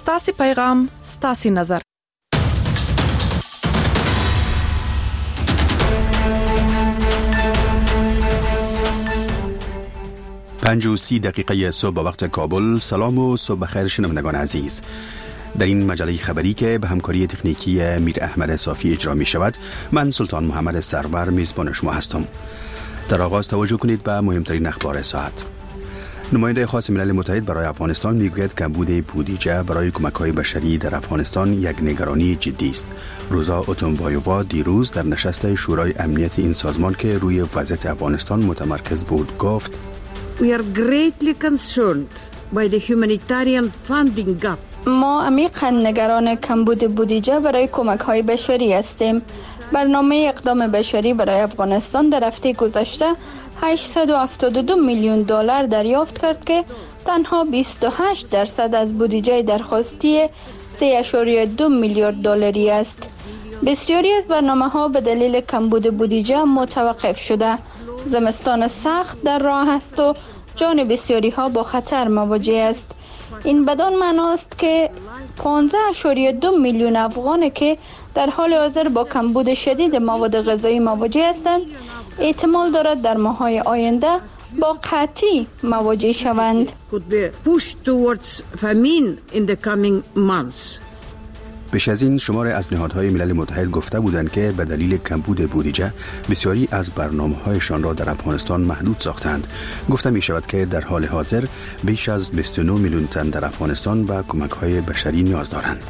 ستاسي پیغام ستاسي نظر. 5:30 صبح به وقت کابل. سلام و صبح بخیر شنوندگان عزیز. در این مجله خبری که به همکاری تکنیکی میر احمد صافی اجرا می شود، من سلطان محمد سرور میزبان شما هستم. در آغاز توجه کنید به مهمترین اخبار ساعت. نماینده خاص ملل متحد برای افغانستان میگوید کمبود بودجه برای کمک‌های بشری در افغانستان یک نگرانی جدی است. روزا اوتونبایووا دیروز در نشست شورای امنیت این سازمان که روی وضعیت افغانستان متمرکز بود گفت: We are greatly concerned by the humanitarian funding gap. ما عمیقاً نگران کمبود بودجه برای کمک‌های بشری هستیم. برنامه اقدام بشری برای افغانستان در هفته گذشته 872 میلیون دلار دریافت کرد که تنها 28% از بودجه درخواستی 3.2 میلیارد دلاری است. بسیاری از برنامه‌ها به دلیل کمبود بودجه متوقف شده. زمستان سخت در راه است و جان بسیاری‌ها با خطر مواجه است. این بدان معناست که 15.2 میلیون افغان که در حال حاضر با کمبود شدید مواد غذایی مواجه هستند، احتمال دارد در ماه‌های آینده با قحطی مواجه شوند. پیش از این شمار از نهادهای ملل متحد گفته بودند که به دلیل کمبود بودجه بسیاری از برنامه‌هایشان را در افغانستان محدود ساختند. گفته می شود که در حال حاضر بیش از 29 میلیون تن در افغانستان به کمک‌های بشری نیاز دارند.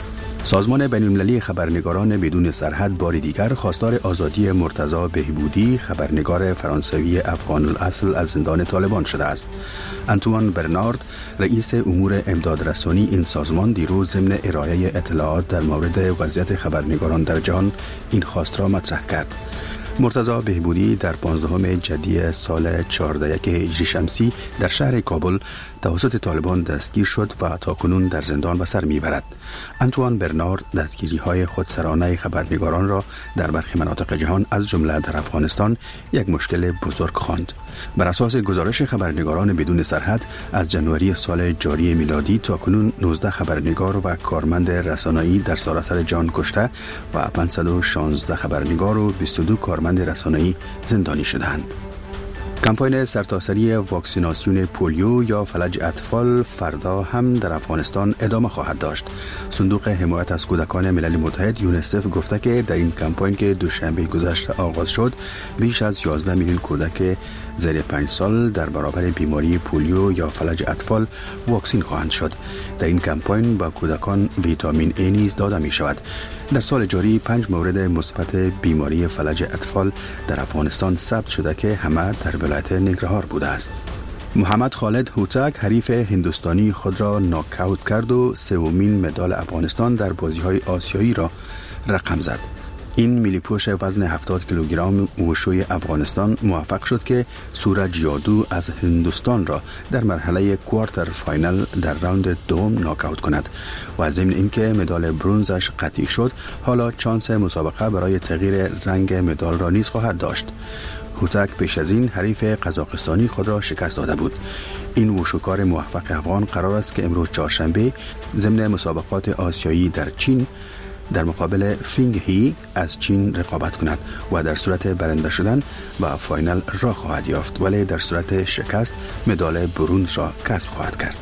سازمان بین‌المللی خبرنگاران بدون سرحد بار دیگر خواستار آزادی مرتضی بهبودی، خبرنگار فرانسوی افغان الاصل، از زندان طالبان شده است. آنتوان برنارد، رئیس امور امدادرسانی این سازمان، دیروز ضمن ارائه اطلاعات در مورد وضعیت خبرنگاران در جهان این خواست را مطرح کرد. مرتضی بهبودی در 15 جدی سال 14 هجری شمسی در شهر کابل توسط طالبان دستگیر شد و تاکنون در زندان به سر میبرد. آنتوان برنارد دستگیری‌های خودسرانه خبرنگاران را در برخی مناطق جهان از جمله در افغانستان یک مشکل بزرگ خواند. بر اساس گزارش خبرنگاران بدون سرحد، از جنوری سال جاری میلادی تاکنون 19 خبرنگار و کارمند رسانه‌ای در سراسر جهان کشته و 516 خبرنگار و 22 کارمند رسانه‌ای زندانی شدند. کمپاین سرتاسری واکسیناسیون پولیو یا فلج اطفال فردا هم در افغانستان ادامه خواهد داشت. صندوق حمایت از کودکان ملل متحد یونیسف گفته که در این کمپاین که دوشنبه گذشته آغاز شد، بیش از 11 میلیون کودک زیر 5 سال در برابر بیماری پولیو یا فلج اطفال واکسین خواهند شد. در این کمپاین با کودکان ویتامین A نیز داده می شود. در سال جاری 5 مورد مثبت بیماری فلج اطفال در افغانستان ثبت شده که همه در ولایت ننگرهار بوده است. محمد خالد هوتک حریف هندوستانی خود را ناکاوت کرد و سومین مدال افغانستان در بازی‌های آسیایی را رقم زد. این ملی‌پوش وزن 70 کیلوگرم وشوی افغانستان موفق شد که سورج یادو از هندوستان را در مرحله کوارتر فاینال در راوند دوم ناکاوت کند و ضمن اینکه مدال برنزش قطعی شد، حالا چانس مسابقه برای تغییر رنگ مدال را نیز خواهد داشت. هوتک پیش از این حریف قزاقستانی خود را شکست داده بود. این وشوکار موفق افغان قرار است که امروز چهارشنبه ضمن مسابقات آسیایی در چین در مقابل فینگ هی از چین رقابت کند و در صورت برنده شدن و فاینال راه خواهد یافت، ولی در صورت شکست مدال برنز را کسب خواهد کرد.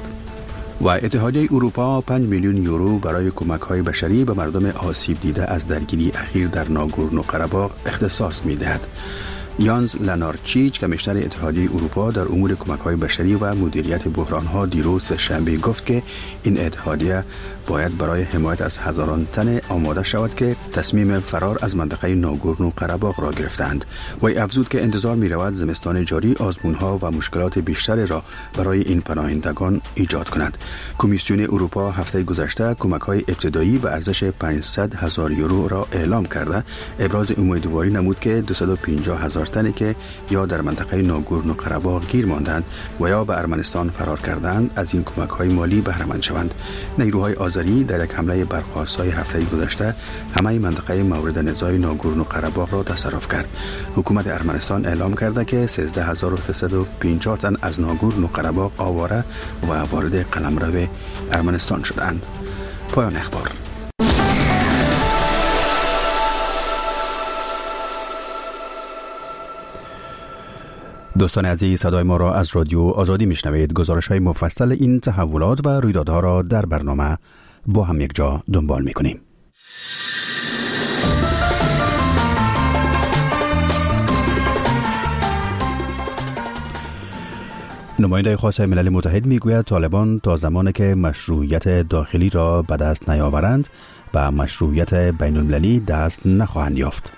و اتحادیه اروپا 5 میلیون یورو برای کمک‌های بشری به مردم آسیب دیده از درگیری اخیر در ناگورنو قره‌باغ اختصاص می‌دهد. یانز لنارچیچ، کمیشنر اتحادیه اروپا در امور کمک‌های بشری و مدیریت بحران‌ها، دیروز شنبه گفت که این اتحادیه باید برای حمایت از هزاران تن آماده شود که تصمیم فرار از منطقه ناگورنو قره‌باغ را گرفتند. و افزود که انتظار می‌رود زمستان جاری آزمون‌ها و مشکلات بیشتری را برای این پناهندگان ایجاد کند. کمیسیون اروپا هفته گذشته کمک‌های ابتدایی به ارزش 500,000 یورو را اعلام کرده ابراز امیدواری نمود که 250,000 هزار تنی که یا در منطقه ناگورنو قره‌باغ گیر ماندند و یا به ارمنستان فرار کردند از این کمک‌های مالی بهره مند شوند. نیروهای آذری در یک حمله برخاست‌های هفته گذشته همه منطقه مورد نزاع ناگورنو قره‌باغ را تصرف کرد. حکومت ارمنستان اعلام کرده که 13350 تن از ناگورنو قره‌باغ آواره و وارد قلمرو ارمنستان شدند. پایان اخبار. دوستان عزیز، صدای ما را از رادیو آزادی میشنوید. گزارش‌های مفصل این تحولات و رویدادها را در برنامه با هم یک جا دنبال می‌کنیم. نماینده خاص ملل متحد میگوید طالبان تا زمانی که مشروعیت داخلی را به دست نیاورند به مشروعیت بین المللی دست نخواهند یافت.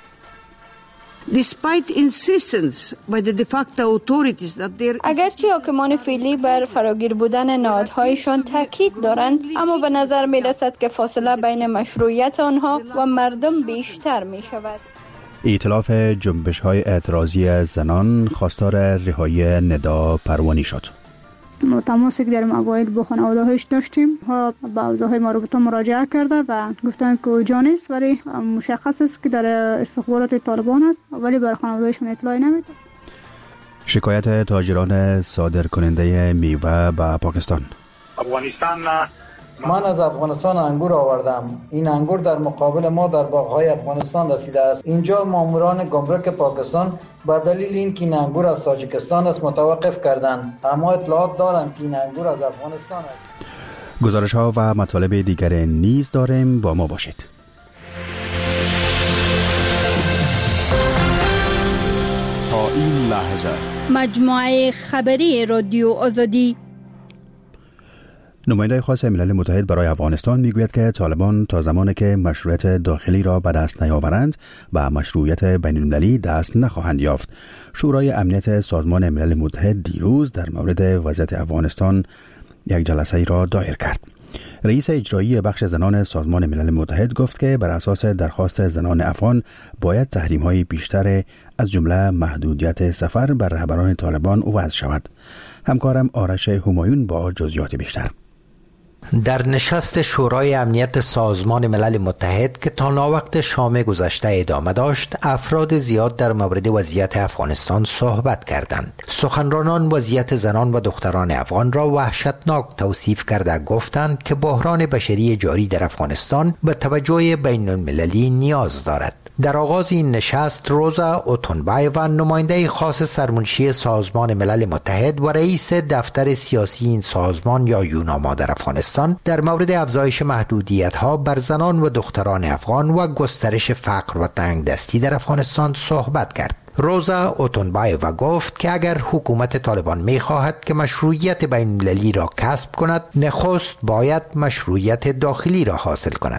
اگرچه حاکمان فعلی بر فراگیر بودن نهادهایشان تاکید دارند، اما به نظر می رسد که فاصله بین مشروعیت آنها و مردم بیشتر می شود. ائتلاف جنبش‌های اعتراضی زنان خواستار رهایی ندا پروانی شد. تماسی که در اوایل با خانواده‌هاش داشتیم، ها به اوضاع مربوطه مراجعه کرده و گفتن که اوجا نیست، ولی مشخص است که در استخبارات طالبان است، ولی بر خانواده‌هاشون اطلاعی نمیده. شکایت تاجران صادر کننده میوه به پاکستان. من از افغانستان انگور آوردم. این انگور در مقابل ما در باغ‌های افغانستان رسیده است. اینجا ماموران گمرک پاکستان به دلیل اینکه این انگور از تاجیکستان است متوقف کردند. اما اطلاعات دارند که این انگور از افغانستان است. گزارش‌ها و مطالب دیگر نیز داریم، با ما باشید. تا این لحظه مجموعه خبری رادیو آزادی. نماینده خاص ملل متحد برای افغانستان میگوید که طالبان تا زمانی که مشروعیت داخلی را به دست نیاورند به مشروعیت بین المللی دست نخواهند یافت. شورای امنیت سازمان ملل متحد دیروز در مورد وضعیت افغانستان یک جلسه را دایر کرد. رئیس اجرایی بخش زنان سازمان ملل متحد گفت که بر اساس درخواست زنان افغان باید تحریم‌های بیشتر از جمله محدودیت سفر بر رهبران طالبان وضع شود. همکارم آرش همایون با جزئیات بیشتر. در نشست شورای امنیت سازمان ملل متحد که تا ناوقت شام گذشته ادامه داشت، افراد زیاد در مورد وضعیت افغانستان صحبت کردند. سخنرانان وضعیت زنان و دختران افغان را وحشتناک توصیف کرده گفتند که بحران بشری جاری در افغانستان به توجه بین المللی نیاز دارد. در آغاز این نشست، روزا اوتونبایوا، نماینده خاص سرمنشی سازمان ملل متحد و رئیس دفتر سیاسی این سازمان یا یوناما در افغانستان در مورد افزایش محدودیت‌ها بر زنان و دختران افغان و گسترش فقر و تنگدستی در افغانستان صحبت کرد. روزا اوتونبایوا گفت که اگر حکومت طالبان می‌خواهد که مشروعیت بین‌المللی را کسب کند، نخست باید مشروعیت داخلی را حاصل کند.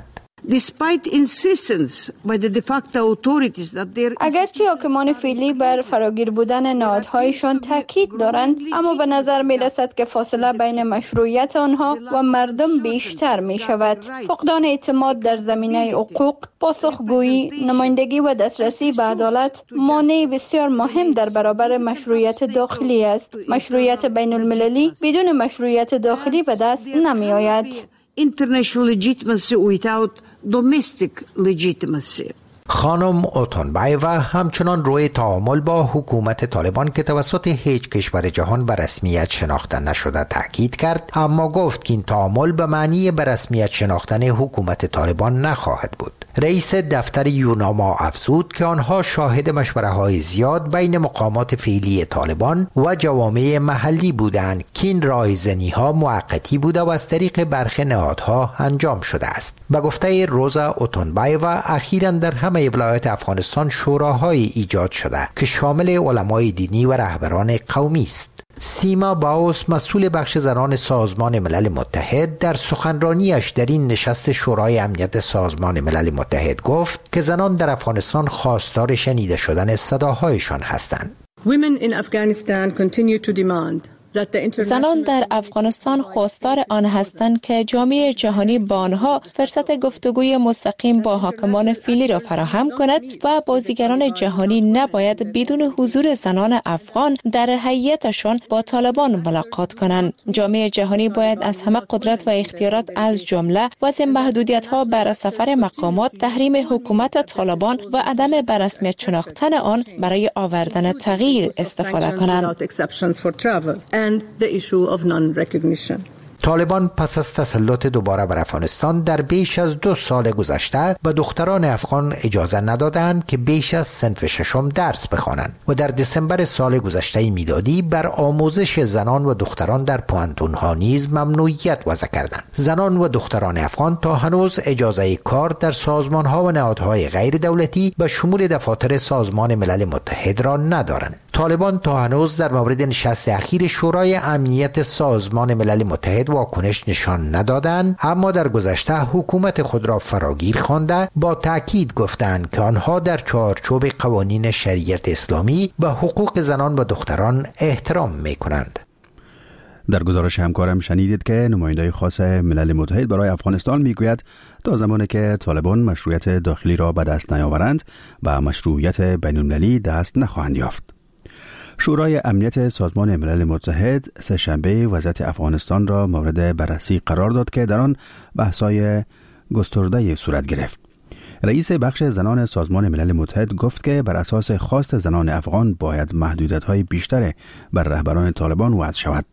اگرچه حاکمان فعلی بر فراگیر بودن نهادهایشان تاکید دارند، اما به نظر می رسد که فاصله بین مشروعیت آنها و مردم بیشتر می شود. فقدان اعتماد در زمینه حقوق، پاسخگویی، نمایندگی و دسترسی به عدالت مانع بسیار مهم در برابر مشروعیت داخلی است. مشروعیت بین المللی بدون مشروعیت داخلی به دست نمی آید. International legitimacy without domestic legitimacy. خانم اوتونبایوا همچنان روی تعامل با حکومت طالبان که توسط هیچ کشور جهان به رسمیت شناخته نشده تاکید کرد، اما گفت که این تعامل به معنی به رسمیت شناختن حکومت طالبان نخواهد بود. رئیس دفتر یوناما افزود که آنها شاهد مشوره‌های زیاد بین مقامات فعلی طالبان و جوامع محلی بودند که این رایزنی‌ها موقتی بوده و از طریق برخی نهادها انجام شده است. به گفته روزا اوتونبایوا، اخیراً در همه ولایات افغانستان شوراهای ایجاد شده که شامل علمای دینی و رهبران قومی است. سیما باوس، مسئول بخش زنان سازمان ملل متحد، در سخنرانیش در این نشست شورای امنیت سازمان ملل متحد گفت که زنان در افغانستان خواستار شنیده شدن صداهایشان هستند. Women in Afghanistan continue to demand زنان در افغانستان خواستار آن هستند که جامعه جهانی با آنها فرصت گفتگوی مستقیم با حاکمان فعلی را فراهم کند و بازیگران جهانی نباید بدون حضور زنان افغان در هیئتشان با طالبان ملاقات کنند. جامعه جهانی باید از همه قدرت و اختیارات از جمله وضع محدودیت‌ها بر سفر مقامات، تحریم حکومت طالبان و عدم بررسمیت شناختن آن برای آوردن تغییر استفاده کنند. طالبان پس از تسلط دوباره بر افغانستان در بیش از 2 سال گذشته به دختران افغان اجازه ندادند که بیش از صنف ششم درس بخوانند و در دسامبر سال گذشته میلادی بر آموزش زنان و دختران در پوهنتون‌ها نیز ممنوعیت وضع کردند. زنان و دختران افغان تا هنوز اجازه کار در سازمان‌ها و نهادهای غیر دولتی به شمول دفاتر سازمان ملل متحد را ندارند. طالبان تا هنوز در مورد نشست اخیر شورای امنیت سازمان ملل متحد واکنش نشان ندادند، اما در گذشته حکومت خود را فراگیر خوانده با تأکید گفتند که آنها در چارچوب قوانین شریعت اسلامی به حقوق زنان و دختران احترام می‌کنند. در گزارش همکارم شنیدید که نماینده خاص ملل متحد برای افغانستان میگوید تا زمانی که طالبان مشروعیت داخلی را به دست نیاورند و مشروعیت بین‌المللی دست نخواهند یافت. شورای امنیت سازمان ملل متحد سه‌شنبه وضعیت افغانستان را مورد بررسی قرار داد که در آن بحث‌های گسترده صورت گرفت. رئیس بخش زنان سازمان ملل متحد گفت که بر اساس خواست زنان افغان باید محدودیت‌های بیشتر بر رهبران طالبان وضع شود.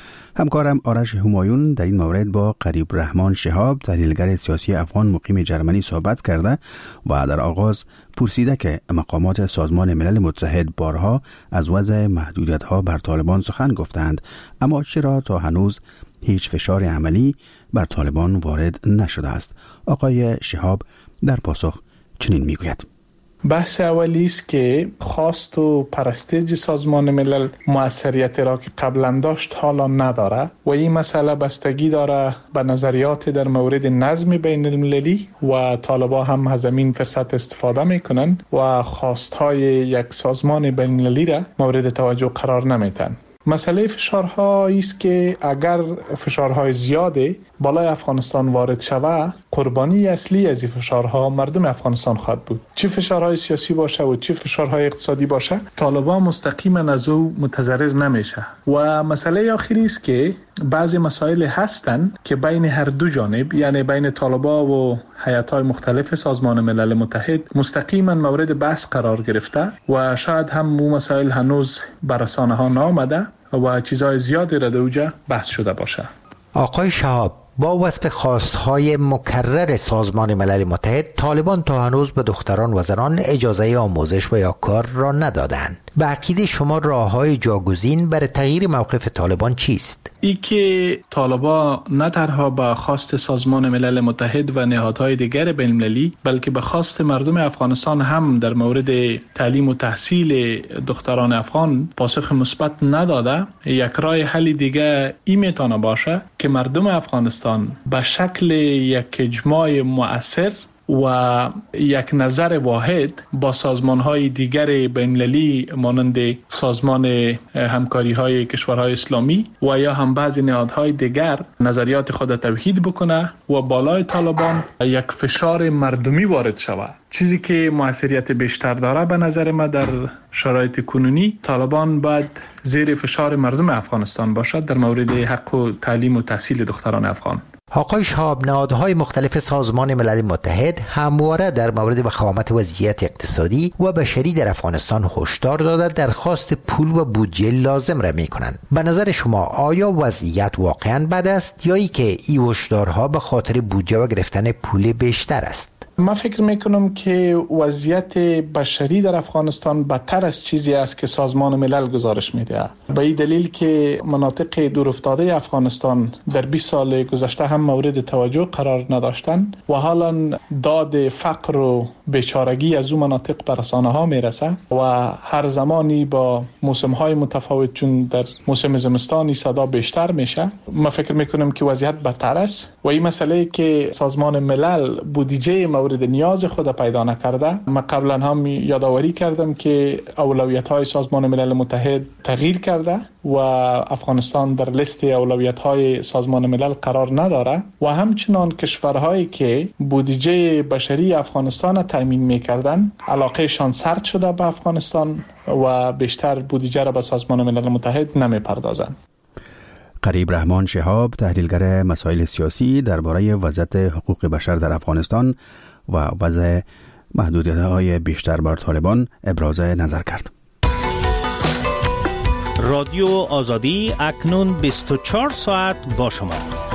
همکارم آرش همایون در این مورد با قریب رحمان شهاب تحلیلگر سیاسی افغان مقیم جرمنی صحبت کرده و در آغاز پرسیده که مقامات سازمان ملل متحد بارها از وضع محدودیت‌ها بر طالبان سخن گفتند، اما چرا تا هنوز هیچ فشار عملی بر طالبان وارد نشده است؟ آقای شهاب در پاسخ چنین میگوید: بحث اولی است که خواست و پرستیج سازمان ملل موثریت را که قبلا داشت حالا نداره و این مسئله بستگی داره به نظریات در مورد نظم بین المللی و طالبان هم از این فرصت استفاده میکنن و خواستهای یک سازمان بین المللی را مورد توجه قرار نمیتن. مسئله فشارها است که اگر فشارهای زیاده بالای افغانستان وارد شود، قربانی اصلی از این فشارها مردم افغانستان خواهد بود. چه فشارهای سیاسی باشه و چه فشارهای اقتصادی باشه، طالبان مستقیما از او متضرر نمیشه. و مسئله آخری است که بعضی مسائل هستند که بین هر دو جانب، یعنی بین طالبان و هیئت‌های مختلف سازمان ملل متحد مستقیما مورد بحث قرار گرفته و شاید هم اون مسائل هنوز بر رسانه‌ها نآمده و چیزهای زیادی را در اوجا بحث شده باشه. آقای شهاب، با وصف خواستهای مکرر سازمان ملل متحد، طالبان تا هنوز به دختران و زنان اجازه آموزش و یا کار را ندادند. به عقیده شما راه‌های جاگزین برای تغییر موقف طالبان چیست؟ ای که طالبان نه تنها به خواست سازمان ملل متحد و نهادهای دیگر بین‌المللی بلکه به خواست مردم افغانستان هم در مورد تعلیم و تحصیل دختران افغان پاسخ مثبت نداده، یک راه حل دیگه این میتونه باشه که مردم افغانستان به شکل یک اجماع مؤثر و یک نظر واحد با سازمان‌های دیگر بین‌المللی مانند سازمان همکاری‌های کشورهای اسلامی و یا هم بعضی نهادهای دیگر نظریات خود توحید بکنه و بالای طالبان یک فشار مردمی وارد شود، چیزی که موثریت بیشتر داره. به نظر من در شرایط کنونی طالبان باید زیر فشار مردم افغانستان باشد در مورد حق و تعلیم و تحصیل دختران افغان. آقای شهاب، نهادهای مختلف سازمان ملل متحد همواره در مورد وخامت وضعیت اقتصادی و بشری در افغانستان هشدار داده درخواست پول و بودجه لازم را می‌کنند. به نظر شما آیا وضعیت واقعاً بد است یا ای که این هشدارها به خاطر بودجه و گرفتن پول بیشتر است؟ من فکر میکنم که وضعیت بشری در افغانستان بدتر از چیزی است که سازمان ملل گزارش میده. به این دلیل که مناطق دورافتاده افغانستان در 20 سال گذشته هم مورد توجه قرار نداشتند و حالا داد فقر و بیچارگی از اون مناطق به رسانه‌ها میرسه و هر زمانی با موسم‌های متفاوت، چون در موسم زمستانی صدا بیشتر میشه، من فکر میکنم که وضعیت بدتر است و این مسئله که سازمان ملل بودجه مورد مورد نیاز خود پیدا نکرده. من قبلا هم یادآوری کردم که اولویت‌های سازمان ملل متحد تغییر کرده و افغانستان در لیست اولویت‌های سازمان ملل قرار نداره و همچنان کشورهایی که بودجه بشری افغانستان تامین می‌کردند علاقهشان سرد شده به افغانستان و بیشتر بودجه را به سازمان ملل متحد نمی‌پردازند. قریب رحمان شهاب، تحلیلگر مسائل سیاسی، درباره وضعیت حقوق بشر در افغانستان و وضع محدودیت‌های بیشتر بر طالبان ابراز نظر کرد. رادیو آزادی اکنون 24 ساعت با شما.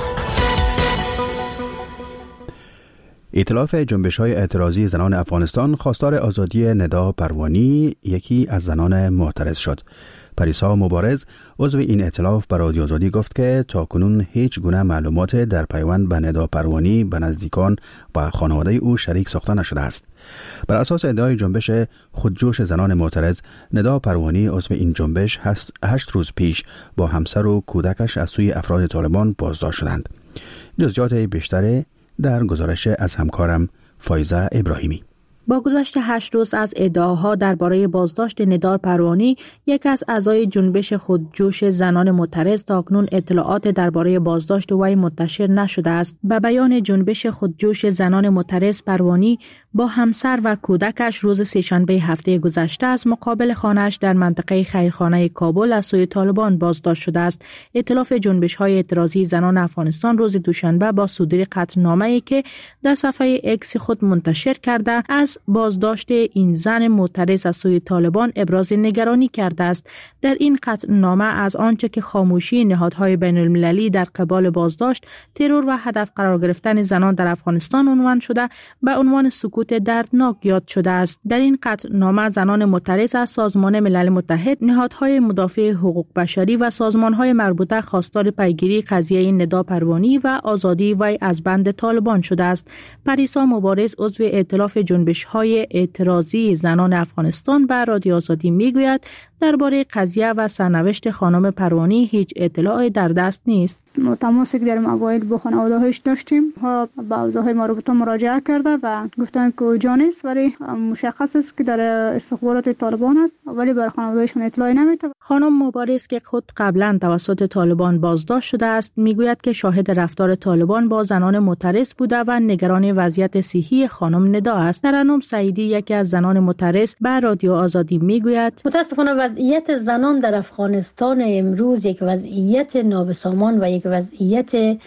ائتلاف جنبش‌های اعتراضی زنان افغانستان خواستار آزادی ندا پروانی، یکی از زنان معترض شد. پریسا مبارز، عضو این ائتلاف، به رادیو آزادی گفت که تاکنون هیچ گونه معلومات در پیوند به ندا پروانی به نزدیکان و خانواده او شریک ساخته نشده است. بر اساس ادعای جنبش خودجوش زنان معترض، ندا پروانی، عضو این جنبش، 8 روز پیش با همسر و کودکش از سوی افراد طالبان بازداشت شدند. جزئیات بیشتری در گزارش از همکارم فایزه ابراهیمی. با گذشت 8 روز از ادعاها درباره بازداشت ندا پروانی، یک از اعضای جنبش خودجوش زنان معترض، تاکنون اطلاعات درباره بازداشت وی منتشر نشده است. به بیان جنبش خودجوش زنان معترض، پروانی با همسر و کودکش روز سه‌شنبه هفته گذشته از مقابل خانه‌اش در منطقه خیرخانه کابل از سوی طالبان بازداشت شده است. ائتلاف جنبش‌های اعتراضی زنان افغانستان روز دوشنبه با صدور قطعنامه‌ای که در صفحه اکس خود منتشر کرده، از بازداشت این زن معترض از سوی طالبان ابراز نگرانی کرده است. در این قطعنامه از آنچه که خاموشی نهادهای بین‌المللی در قبال بازداشت، ترور و هدف قرار گرفتن زنان در افغانستان عنوان شده، به عنوان سکوت دردناک یاد شده است. در این قطعنامه زنان معترض از سازمان ملل متحد، نهادهای مدافع حقوق بشری و سازمانهای مربوطه خواستار پیگیری قضیه ندا پروانی و آزادی وی از بند طالبان شده است. پریسا مبارز، عضو ائتلاف جنبش‌های اعتراضی زنان افغانستان، به رادیو آزادی میگوید درباره قضیه و سرنوشت خانم پروانی هیچ اطلاعی در دست نیست. تماسی که در اوایل با خانواده‌هاش داشتیم، ها به اوضاع مربوطه مراجعه کرده و گفتن که اوجا نیست، ولی مشخص است که در استخبارات طالبان است، ولی بر خانواده‌هاشون اطلاعی نمیده. خانم مبارز که خود قبلا توسط طالبان بازداشت شده است، میگوید که شاهد رفتار طالبان با زنان معترض بوده و نگران وضعیت صحی خانم ندا است. ترنم سعیدی، یکی از زنان معترض، به رادیو آزادی میگوید متاسفانه وضعیت زنان در افغانستان امروز یک وضعیت نابسامان و یک وضعیت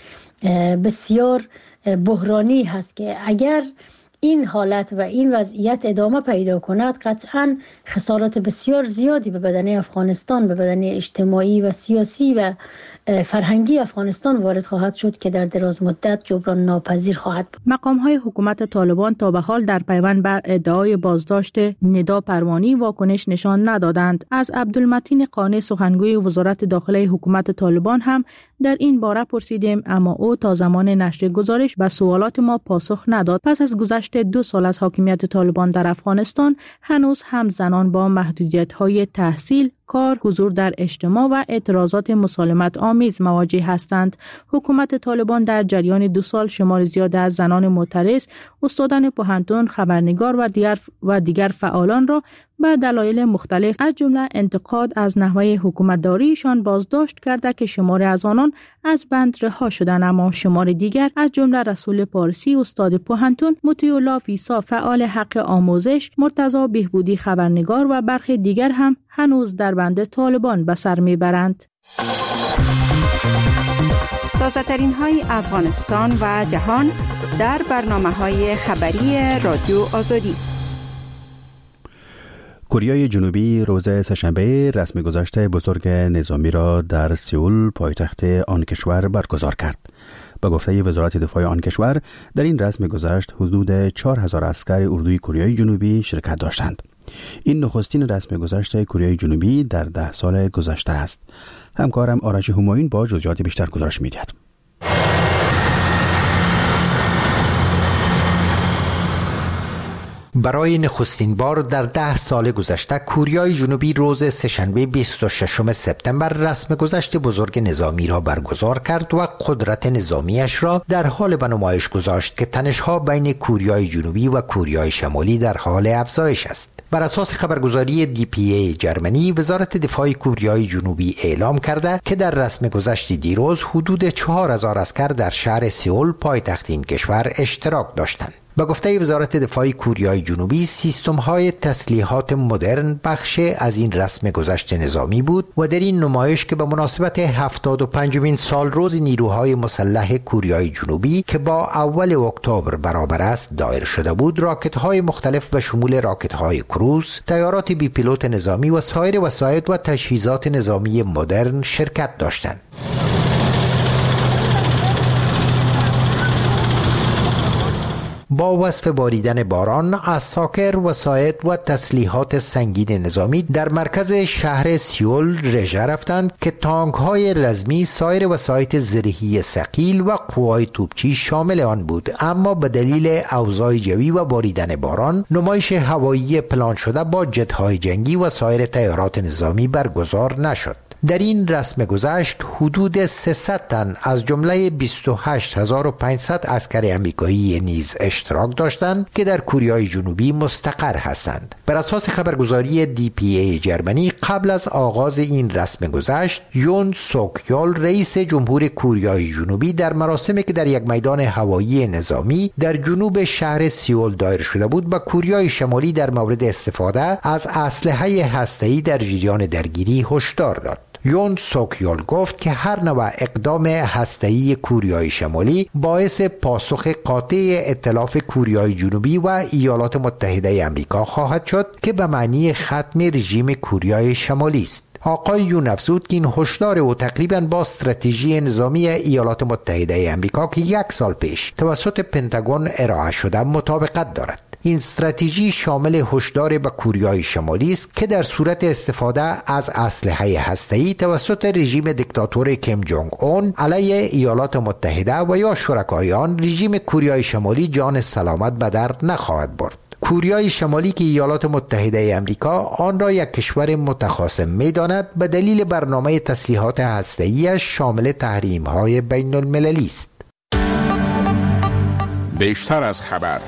بسیار بحرانی هست که اگر این حالت و این وضعیت ادامه پیدا کند، قطعاً خسارات بسیار زیادی به بدن افغانستان، به بدن اجتماعی و سیاسی و فرهنگی افغانستان وارد خواهد شد که در دراز مدت جبران ناپذیر خواهد بود. مقام‌های حکومت طالبان تا به حال در پیوند بر ادعای بازداشت ندا پروانی واکنش نشان ندادند. از عبدالمتین قانی، سخنگوی وزارت داخله حکومت طالبان، هم در این باره پرسیدیم، اما او تا زمان نشر گزارش به سوالات ما پاسخ نداد. پس از گذشت 2 سال از حاکمیت طالبان در افغانستان، هنوز هم زنان با محدودیت‌های تحصیل، کار، حضور در اجتماع و اعتراضات مسالمت آمیز مواجه هستند. حکومت طالبان در جریان 2 سال شمار زیاد از زنان معترض، استادان پوهنتون، خبرنگار و دیگر فعالان را به دلایل مختلف از جمله انتقاد از نحوه حکومتداریشان بازداشت کرده که شماری از آنان از بند رها شدند، اما شمار دیگر از جمله رسول پارسی، استاد پوهنتون، مطیع‌الله ویسا، فعال حق آموزش، مرتضی بهبودی، خبرنگار و برخی دیگر هم هنوز در بند طالبان به سر میبرند. تازه‌ترین های افغانستان و جهان در برنامه‌های خبری رادیو آزادی. کره جنوبی روز سه‌شنبه رسمی گذشت بزرگ نظامی را در سئول، پایتخت آن کشور، برگزار کرد. به گفته وزارت دفاع آن کشور، در این رسم گذشت حدود 4000 عسکر اردوی کره جنوبی شرکت داشتند. این نخستین رسم گذشت کره جنوبی در 10 سال گذشته است. همکارم آرش همایون با جزئیات بیشتر گزارش می‌دهد. برای نخستین بار در 10 سال گذشته کوریای جنوبی روز سه‌شنبه 26 سپتامبر رسم گذشت بزرگ نظامی را برگزار کرد و قدرت نظامیش را در حال به نمایش گذاشت که تنش‌ها بین کوریای جنوبی و کوریای شمالی در حال افزایش است. بر اساس خبرگزاری DPA جرمنی، وزارت دفاع کوریای جنوبی اعلام کرده که در رسم گذشت دیروز حدود 4000 عسکر در شهر سئول پایتخت این کشور اشتراک داشتند. به گفته وزارت دفاع کوریای جنوبی، سیستم‌های تسلیحات مدرن بخش از این رسم گذشت نظامی بود و در این نمایش که به مناسبت 75مین سالروز نیروهای مسلح کوریای جنوبی که با اول اکتبر برابر است دایر شده بود، راکت‌های مختلف به شمول راکت‌های کروز، تیارات بی پیلوت نظامی و سایر وسایل و تجهیزات نظامی مدرن شرکت داشتند. با وصف باریدن باران، عساکر، وسایل و تسلیحات سنگین نظامی در مرکز شهر سئول رژه رفتند که تانک‌های رزمی، سایر وسایل زرهی ثقیل و قوای توپچی شامل آن بود، اما به دلیل اوضاع جوی و باریدن باران، نمایش هوایی پلان شده با جت‌های جنگی و سایر تیارات نظامی برگزار نشد. در این رسم گذشت حدود 300 تن از جمله 28500 عسکر آمریکایی نیز اشتراک داشتند که در کوریای جنوبی مستقر هستند. بر اساس خبرگزاری DPA جرمنی، قبل از آغاز این رسم گذشت، یون سوک یول رئیس جمهور کوریای جنوبی در مراسمی که در یک میدان هوایی نظامی در جنوب شهر سئول دایر شده بود، به کوریای شمالی در مورد استفاده از اسلحه هسته‌ای در جریان درگیری هشدار داد. یون سوک یول گفت که هر نوع اقدام هسته‌ای کوریای شمالی باعث پاسخ قاطع ائتلاف کوریای جنوبی و ایالات متحده آمریکا خواهد شد که به معنی ختم رژیم کوریای شمالی است. آقای یون افزود که این هشدار او تقریباً با استراتژی نظامی ایالات متحده آمریکا که 1 سال پیش توسط پنتاگون ارائه شده مطابقت دارد. این استراتژی شامل هشدار به کوریای شمالی است که در صورت استفاده از اسلحه هسته‌ای توسط رژیم دیکتاتور کیم جونگ اون علیه ایالات متحده و یا شرکای آن، رژیم کوریای شمالی جان سلامت به در نخواهد برد. کوریای شمالی که ایالات متحده آمریکا آن را یک کشور متخاصم می‌داند، به دلیل برنامه تسلیحات هسته‌ای‌اش شامل تحریم‌های بین‌المللی است. بیشتر از خبر.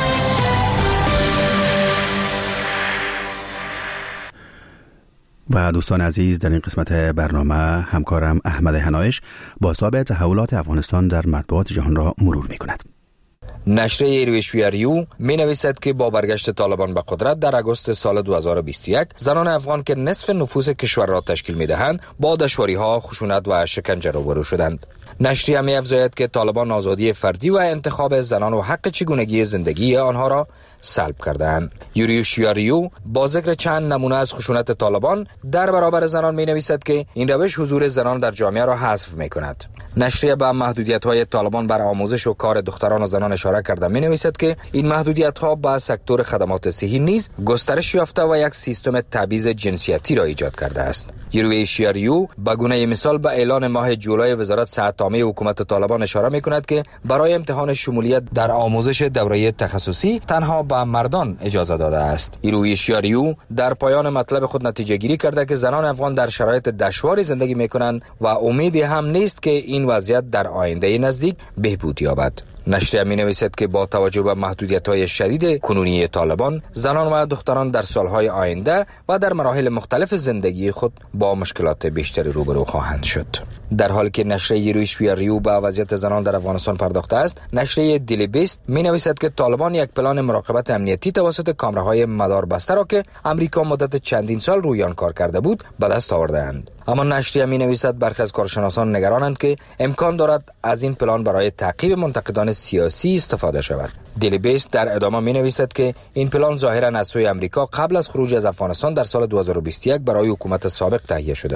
و دوستان عزیز، در این قسمت برنامه همکارم احمد هنایش با حساب تحولات افغانستان در مطبوعات جهان را مرور می کند. نشریه ایرویشویاریو می نویسد که با برگشت طالبان به قدرت در اگست سال 2021 زنان افغان که نصف نفوس کشور را تشکیل می دهند با دشواری‌ها، خشونت و شکنجه روبرو شدند. نشریه می افزاید که طالبان آزادی فردی و انتخاب زنان و حق چگونگی زندگی آنها را سلب کردند. ایرویشویاریو با ذکر چند نمونه از خشونت طالبان در برابر زنان می نویسد که این روش حضور زنان در جامعه را حذف می کند. نشریه به محدودیت‌های طالبان بر آموزش و کار دختران و زنان اشاره کرده می نویسد که این محدودیت‌ها به سکتور خدمات صحی نیز گسترش یافته و یک سیستم تبعیض جنسیتی را ایجاد کرده است. ایرویشویاریو به گونه مثال به اعلان ماه جولای وزارت صحت عامه حکومت طالبان اشاره می کند که برای امتحان شمولیت در آموزش دوره تخصصی تنها به مردان اجازه داده است. ایرویشویاریو در پایان مطلب خود نتیجه گیری کرده که زنان افغان در شرایط دشواری زندگی می کنند و امیدی هم نیست که این وضعیت در آینده نزدیک بهبود یابد. نشریه می نویسد که با توجه به محدودیت‌های شدید کنونی طالبان، زنان و دختران در سالهای آینده و در مراحل مختلف زندگی خود با مشکلات بیشتری روبرو خواهند شد. در حالی که نشریه ایرویشویاریو به وضعیت زنان در افغانستان پرداخته است، نشریه دیلی بیست می نویسد که طالبان یک پلان مراقبت امنیتی توسط کامراهای مداربسته را که امریکا مدت چندین سال روی آن کار کرده بود به دست آورده‌اند. اما نشریه می نویسد برخی از کارشناسان نگرانند که امکان دارد از این پلان برای تعقیب منتقدان سیاسی استفاده شود. دیلی بیست در ادامه می نویسد که این پلان ظاهرا از سوی امریکا قبل از خروج از افغانستان در سال 2021 برای حکومت سابق تهیه شده بود.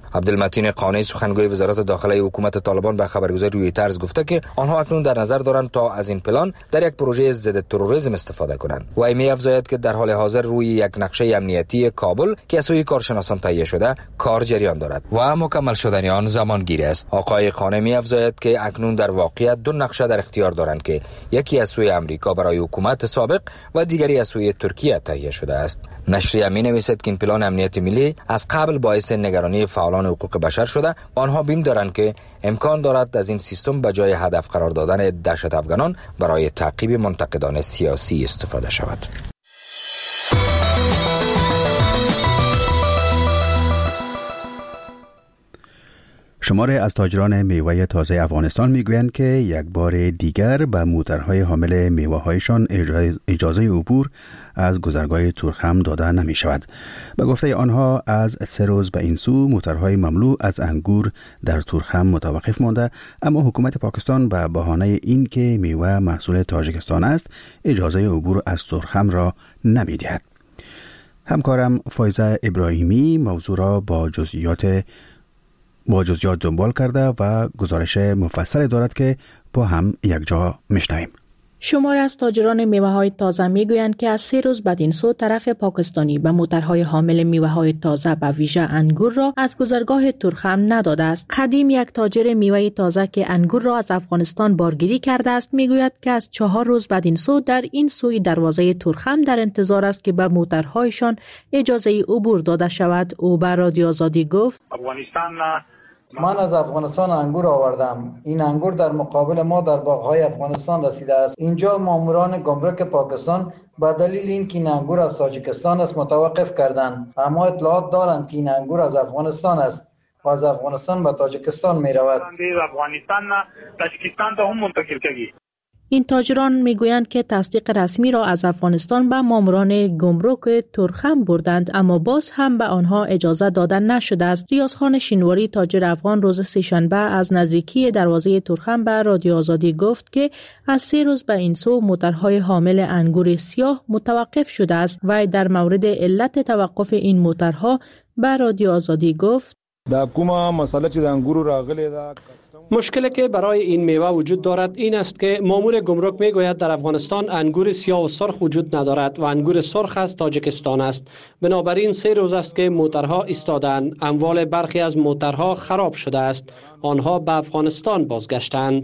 عبدالمتین قانی سخنگوی وزارت داخله حکومت طالبان به خبرگزاری رویترز گفته که آنها اکنون در نظر دارند تا از این پلان در یک پروژه ضد تروریسم استفاده کنند. و می افزاید که در حال حاضر روی یک نقشه امنیتی کابل که از سوی کارشناسان تهیه شده کار جریان دارد و مکمل شدن آن زمانگیر است. آقای قانی می افزاید که اکنون در واقعیت دو نقشه در اختیار دارند که یکی از سوی امریکا برای حکومت سابق و دیگری از سوی ترکیه تهیه شده است. نشریه می نویسد که این پلان امنیت ملی از قبل باعث نگرانی فعالان حقوق بشر شده و آنها بیم دارند که امکان دارد از این سیستم به جای هدف قرار دادن دهشت افغانان برای تعقیب منتقدان سیاسی استفاده شود. شماری از تاجران میوه تازه افغانستان میگویند که یک بار دیگر به موترهای حامل میوه‌هایشان اجازه عبور از گذرگاه تورخم داده نمی شود. به گفته آنها از 3 روز به این سو موترهای مملو از انگور در تورخم متوقف مانده، اما حکومت پاکستان به بهانه این که میوه محصول تاجیکستان است اجازه عبور از تورخم را نمی دهد. همکارم فایزه ابراهیمی موضوع را با جزئیات دنبال کرده و گزارش مفصل دارد که با هم یک جا میشنویم. شماری از تاجران میوه‌های تازه میگویند که از 3 روز بعد این سو طرف پاکستانی به موترهای حامل میوه‌های تازه به ویژه انگور را از گذرگاه تورخم نداده است. قدیم یک تاجر میوه تازه که انگور را از افغانستان بارگیری کرده است میگوید که از 4 روز بعد این سو در این سوی دروازه تورخم در انتظار است که به موترهایشان اجازه عبور داده شود. او به رادیو آزادی گفت: من از افغانستان انگور آوردم. این انگور در مقابل ما در باغ‌های افغانستان رسیده است. اینجا ماموران گمرک پاکستان به دلیل اینکه این انگور از تاجیکستان است متوقف کردند. اما اطلاعات دارند که این انگور از افغانستان است و از افغانستان به تاجیکستان می رود. این تاجران میگویند که تصدیق رسمی را از افغانستان به ماموران گمرک تورخم بردند، اما باز هم به آنها اجازه داده نشده است. ریاضخان شینواری تاجر افغان روز سه‌شنبه از نزدیکی دروازه تورخم به رادیو آزادی گفت که از 3 روز به این سو موترهای حامل انگور سیاه متوقف شده است و در مورد علت توقف این موترها به رادیو آزادی گفت: دا کومه مسئله چې د انګورو راغلی ده، مشکلی که برای این میوه وجود دارد این است که مامور گمرک میگوید در افغانستان انگور سیاه و سرخ وجود ندارد و انگور سرخ از تاجیکستان است. بنابراین 3 روز است که موترها ایستادند. اموال برخی از موترها خراب شده است. آنها به افغانستان بازگشتند.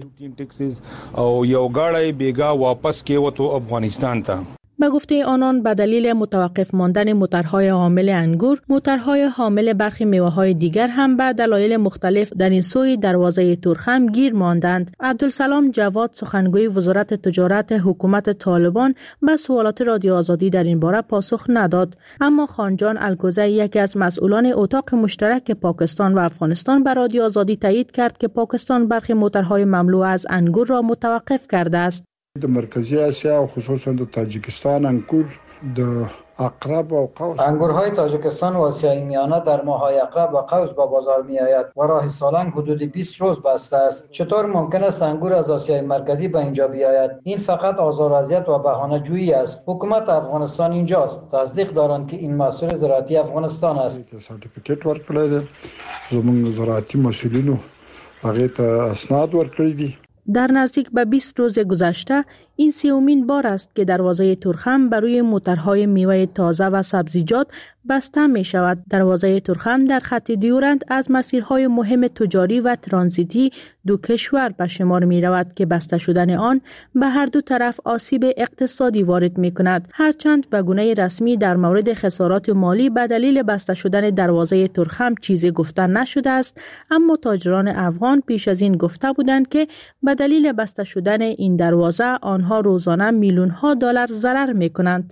او یو گاڑی بیگا واپس کیوتو افغانستان ته. به گفته آنان به دلیل متوقف ماندن موترهای حامل انگور، موترهای حامل برخی میوه‌های دیگر هم به دلایل مختلف در این سوی دروازه تورخم گیر ماندند. عبدالسلام جواد سخنگوی وزارت تجارت حکومت طالبان به سوالات رادیو آزادی در این باره پاسخ نداد، اما خانجان الگوزی یکی از مسئولان اتاق مشترک پاکستان و افغانستان به رادیو آزادی تایید کرد که پاکستان برخی موترهای مملو از انگور را متوقف کرده است. د مرکزی آسیا و خصوصا د تاجیکستان انگور د اقرب و قوس انگورهای تاجیکستان و آسیای میانه در ماه‌های اقرب و قوس به بازار می‌آید و راه سالنگ حدود 20 روز بسته است. چطور ممکن است انگور از آسیای مرکزی به اینجا بیاید؟ این فقط آزار و اذیت و بهانه جویی است. حکومت افغانستان اینجاست. تصدیق دارند که این محصول زراعتی افغانستان است. سرتیفیکیټ ورکړی دی. زموږ زراعتي مسئولینو هغه ته اسناد ورکړي دي. در نزدیک به 20 روز گذشته این 3مین بار است که دروازه تورخم بروی موترهای میوه تازه و سبزیجات بسته می شود. دروازه تورخم در خط دیورند از مسیرهای مهم تجاری و ترانزیتی دو کشور به شمار می رود که بسته شدن آن به هر دو طرف آسیب اقتصادی وارد می کند. هرچند به گونه رسمی در مورد خسارات مالی به دلیل بسته شدن دروازه تورخم چیزی گفته نشده است، اما تاجران افغان پیش از این گفته بودند که به دلیل بسته شدن این دروازه آنها روزانه میلیون‌ها دلار ضرر می کنند.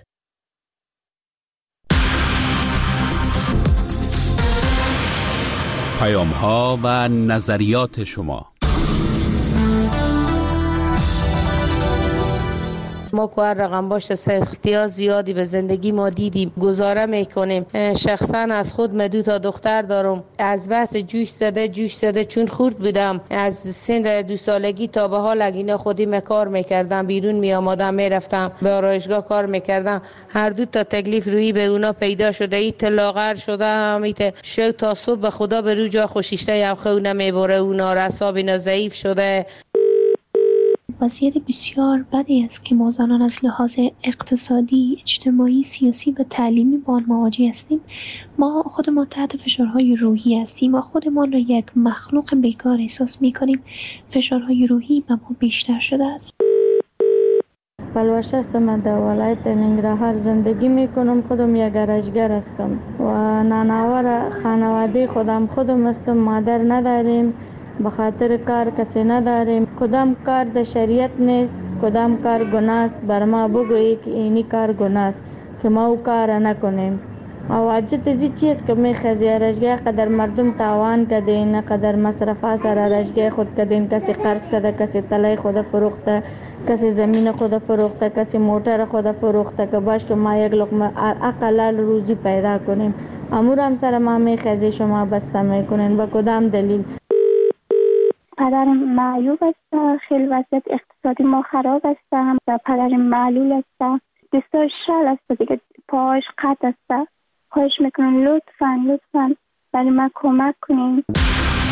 پیام‌ها و نظریات شما. ما که هر رقم باشه سختی زیادی به زندگی ما دیدیم، گزاره میکنیم. شخصا از خود من 2 دختر دارم. از بس جوش زده چون خورد بودم از سن 2 سالگی تا به حال اینا خودی کار میکردم، بیرون می آمدم میرفتم به آرایشگاه کار میکردم. هر 2 تا تکلیف روی به اونا پیدا شده، ایت لاغر شده همیت شو تا صبح به خدا به رو جا خوشیشته یا خونه میبره، اونا رساب اینا ضعیف شده. وضعیت بسیار بدی است که ما زنان از لحاظ اقتصادی، اجتماعی، سیاسی و تعلیمی با آن مواجه هستیم. ما خودمان تحت فشارهای روحی هستیم و خودمان را یک مخلوق بیکار احساس می‌کنیم. فشارهای روحی به ما بیشتر شده است. پلوش هستم، در ولایت ننگرهار زندگی میکنم. خودم یک گرجگر هستم و نانوار خانواده خودم هستم. مادر نداریم، به خاطر کار کسی نداریم. کدام کار در شریعت نیست، کدام کار گناه است. بر ما بگویی که اینی کار گناه است که ما او کار نکنیم. او عجت زی چیز که میخوازی رشگاه قدر مردم تاوان کدین، قدر مصرفات سر رشگاه خود کدین. کسی قرض کده، کسی طلای خود فروخته، کسی زمین خود فروخته، کسی موتر خود فروخته که باش که ما یک لقمه اقلال روزی پیدا کنیم. امور هم سر ما میخوازی شما بسته میکنین. با کدام دلیل؟ پدرم معیوب است، خیلی وضعیت اقتصادی ما خراب است. پدرم معلول است، دستاش شل است دیگه، پاش قطع است. خواهش میکنم لطفاً برای من کمک کنین.